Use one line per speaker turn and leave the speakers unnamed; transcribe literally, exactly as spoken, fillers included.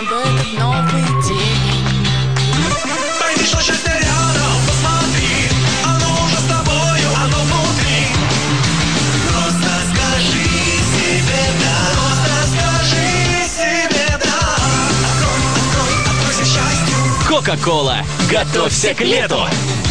в этот новый день.
Пойми, что счастье рядом, посмотри, оно уже с тобою, оно внутри. Просто скажи себе да, просто скажи себе да. Открой, открой, откройся счастью.
Кока-кола. Готовься к лету.